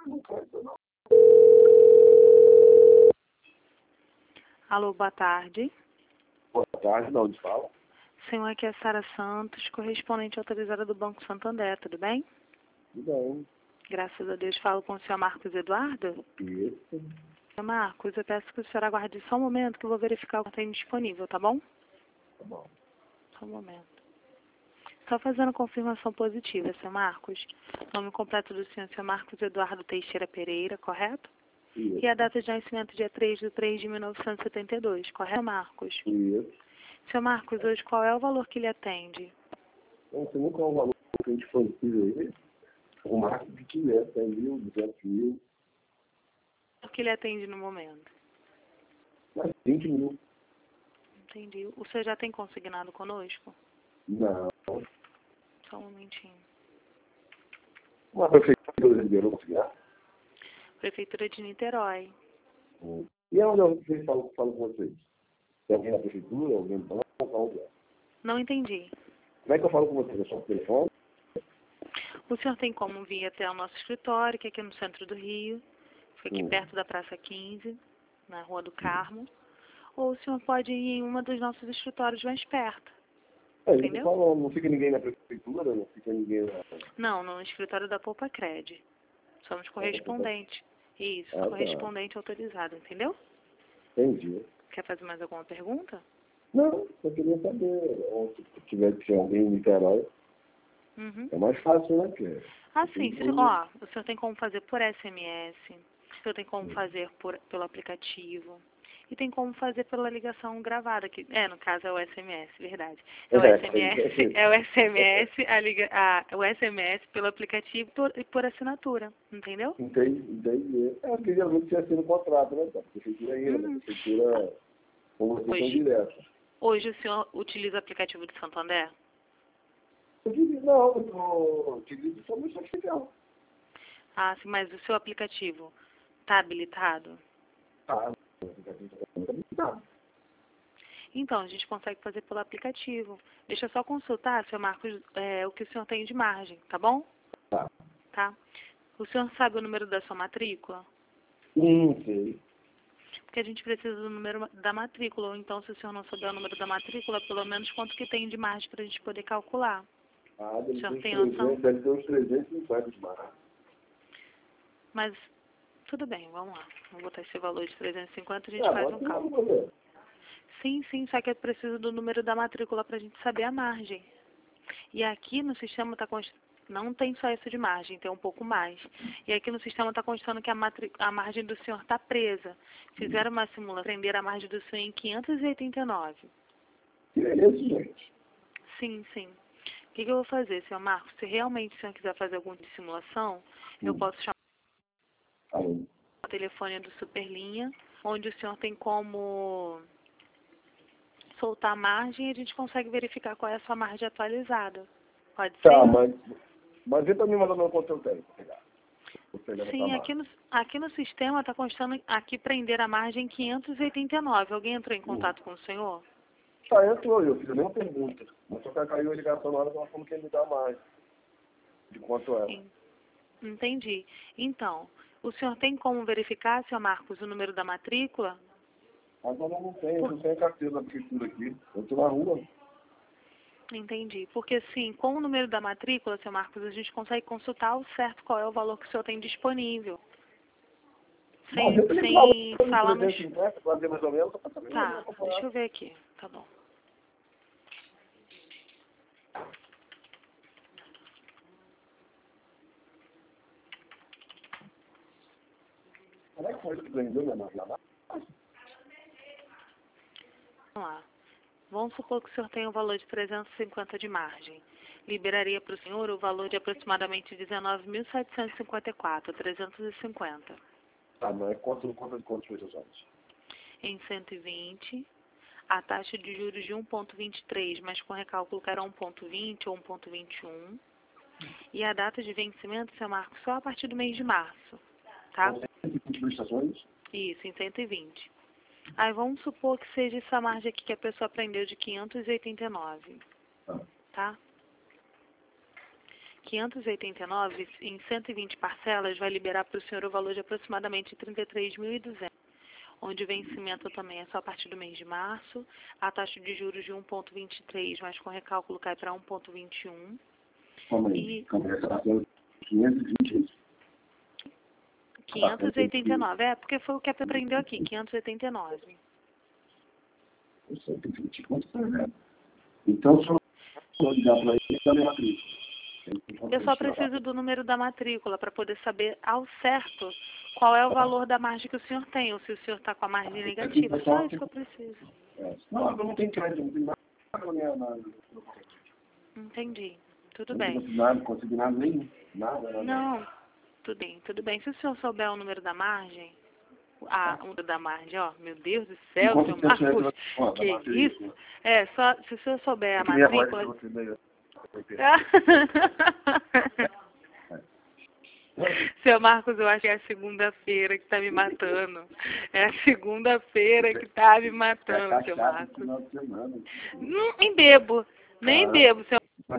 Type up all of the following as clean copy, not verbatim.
Alô, boa tarde. Boa tarde, de onde fala? Senhor, aqui é Sara Santos, correspondente autorizada do Banco Santander, tudo bem? Tudo bem. Graças a Deus, falo com o senhor Marcos Eduardo. Isso. Senhor Marcos, eu peço que o senhor aguarde só um momento que eu vou verificar o que tem disponível, tá bom? Tá bom. Só um momento. Só fazendo confirmação positiva, senhor Marcos. Nome completo do senhor Marcos Eduardo Teixeira Pereira, correto? Isso. E a data de nascimento dia 3/3/1972, correto, Marcos? Isso. Senhor Marcos, hoje qual é o valor que lhe atende? Então, você nunca é um valor que a gente conhecido aí. O máximo que tiver, 100 mil, 200 mil, O que lhe atende no momento? mas 20 mil. Entendi. O senhor já tem consignado conosco? Não. Só um momentinho. Uma prefeitura liberou para criar. Prefeitura de Niterói. E é onde eu falo com vocês? Tem alguém na prefeitura, alguém do banco, onde é? Não entendi. Como é que eu falo com vocês? É só por telefone? O senhor tem como vir até o nosso escritório, que é aqui no centro do Rio. Fica aqui perto da Praça 15, na Rua do Carmo. Ou o senhor pode ir em uma dos nossos escritórios mais perto. Entendeu? Falo, não fica ninguém na prefeitura, não fica ninguém na... Não, no escritório da Poupa Cred. Somos correspondente. Isso, Ah, tá. correspondente autorizado, entendeu? Entendi. Quer fazer mais alguma pergunta? Não, eu queria saber, ou se tiver que ser alguém em Niterói, Uhum. é mais fácil, né? Que Sim, ó, o senhor tem como fazer por SMS, o senhor tem como fazer pelo aplicativo e tem como fazer pela ligação gravada, que no caso é o SMS, verdade. É o SMS, é o SMS, o SMS pelo aplicativo e por assinatura, entendeu? Entendi. É porque geralmente tinha sido um contrato, né? Da prefeitura ainda, da prefeitura com vocês tão direta. Hoje o senhor utiliza o aplicativo de Santander? Não, eu utilizo só no social. Ah, sim, mas o seu aplicativo está habilitado? Ah, o aplicativo está habilitado. Então, a gente consegue fazer pelo aplicativo. Deixa eu só consultar, seu Marcos, o que o senhor tem de margem, tá bom? Tá. Tá. O senhor sabe o número da sua matrícula? Sim, sei. Porque a gente precisa do número da matrícula, ou então, se o senhor não souber o número da matrícula, pelo menos quanto que tem de margem para a gente poder calcular. Ah, O senhor tem noção? deve ter uns 350 de marca. Mas, tudo bem, vamos lá. Vamos botar esse valor de 350, a gente faz um cálculo. Fazer. Sim, só que eu preciso do número da matrícula para a gente saber a margem. E aqui no sistema está constando, não tem só isso de margem, tem um pouco mais. E aqui no sistema está constando que a margem do senhor está presa. Fizeram uma simulação, prenderam a margem do senhor em 589. Que é isso, gente? Sim. O que eu vou fazer, senhor Marcos? Se realmente o senhor quiser fazer alguma simulação, eu posso chamar Alô. o telefone do Superlinha, onde o senhor tem como soltar a margem e a gente consegue verificar qual é a sua margem atualizada. Pode ser? Tá, mas vem pra mim mandar meu quanto eu tenho pra pegar. Sim, aqui no sistema está constando aqui prender a margem 589. Alguém entrou em contato com o senhor? Tá, entrou, eu fiz a mesma pergunta. Mas só que caiu a ligação na hora que ela falou que ia me dar mais. De quanto é? Sim. Entendi. Então, o senhor tem como verificar, senhor Marcos, o número da matrícula? Agora eu não tenho a carteira da prefeitura aqui. Eu tô na rua. Entendi. Porque, sim, com o número da matrícula, senhor Marcos, a gente consegue consultar ao certo qual é o valor que o senhor tem disponível. Sem falarmos... 350, pra ver mais ou menos, só pra saber. Tá, deixa eu ver aqui. Tá bom. Como é que foi que prendeu minha mãe lá? Vamos lá. Vamos supor que o senhor tem um valor de 350 de margem. Liberaria para o senhor o valor de aproximadamente 19.754, 350. Tá, mas é conta de quantos meses antes? Em 120, a taxa de juros de 1,23, mas com recálculo que era 1,20 ou 1,21. E a data de vencimento, seu Marcos, só a partir do mês de março. Tá? Prestações? Isso, em 120. Aí vamos supor que seja essa margem aqui que a pessoa prendeu de 589. Tá? 589, em 120 parcelas, vai liberar para o senhor o valor de aproximadamente 33.200, onde o vencimento também é só a partir do mês de março, a taxa de juros de 1,23, mas com recálculo cai para 1,21. Calma aí, essa parcela 520. 589, porque foi o que aprendeu aqui, 589. Eu sei, tem 20 quanto por exemplo. Então, só vou ligar para ele da minha matrícula. Eu só preciso do número da matrícula para poder saber ao certo qual é o valor da margem que o senhor tem, ou se o senhor está com a margem negativa. Só isso que eu preciso. Não, eu não tenho crédito, não tenho nada na minha... Entendi. Tudo bem. Não consegui nada nenhum. Nada. Não, tudo bem, tudo bem. Se o senhor souber o número da margem, o número da margem, ó, meu Deus do céu, seu Marcos, que isso? Só se o senhor souber a matrícula... Seu Marcos, eu acho que é a segunda-feira que tá me matando. É a segunda-feira que tá me matando, seu Marcos. Nem bebo, seu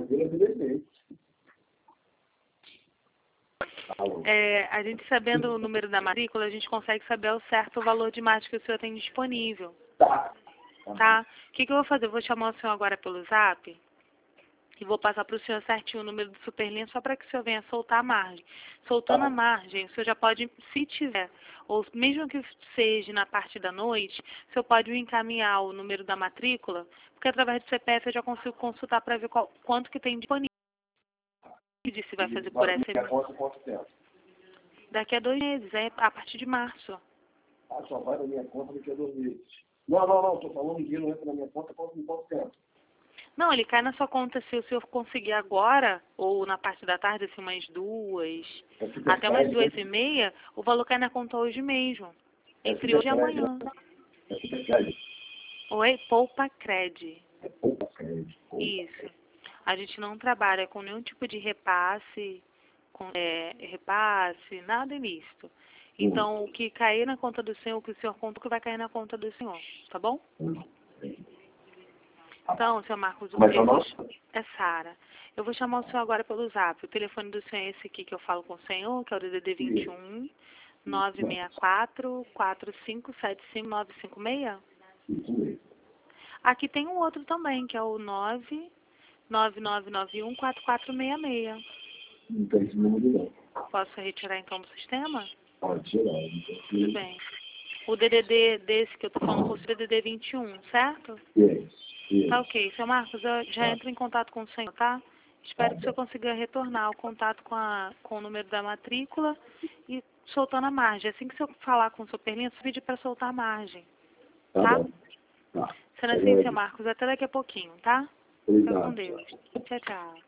a gente sabendo o número da matrícula, a gente consegue saber ao certo o valor de margem que o senhor tem disponível. Tá? O que eu vou fazer? Eu vou chamar o senhor agora pelo Zap e vou passar para o senhor certinho o número do Superlinha só para que o senhor venha soltar a margem. Soltando a margem, o senhor já pode, se tiver, ou mesmo que seja na parte da noite, o senhor pode me encaminhar o número da matrícula, porque através do CPF eu já consigo consultar para ver quanto que tem disponível. Se vai fazer por SMS. Daqui a 2 meses, a partir de março. Só vai na minha conta daqui a 2 meses. Não, estou falando que não entra na minha conta em quanto tempo? Não, ele cai na sua conta se o senhor conseguir agora, ou na parte da tarde, assim, umas 2, até umas 2h30, o valor cai na conta hoje mesmo. Entre hoje e amanhã. Oi? Poupa Cred. Poupa Cred. Isso. A gente não trabalha com nenhum tipo de repasse, nada ilícito. Então, o que cair na conta do senhor, o que o senhor conta, que vai cair na conta do senhor, tá bom? Então, seu Marcos, é Sara. Eu vou chamar o senhor agora pelo Zap. O telefone do senhor é esse aqui que eu falo com o senhor, que é o DDD 21 964 4575 956. Aqui tem um outro também, que é o 99991 4466. Não tem esse número não. Posso retirar então do sistema? Pode tirar. Tudo bem. O DDD desse que eu tô falando fosse o DDD 21, certo? Isso. Tá ok. Seu Marcos, eu já entro em contato com o senhor, tá? Espero que o senhor consiga retornar o contato com o número da matrícula e soltando a margem. Assim que o senhor falar com o Superlinha, você pedir para soltar a margem. Tá? Sendo assim, seu Marcos, até daqui a pouquinho, tá? Fica com Deus. Tchau, tchau.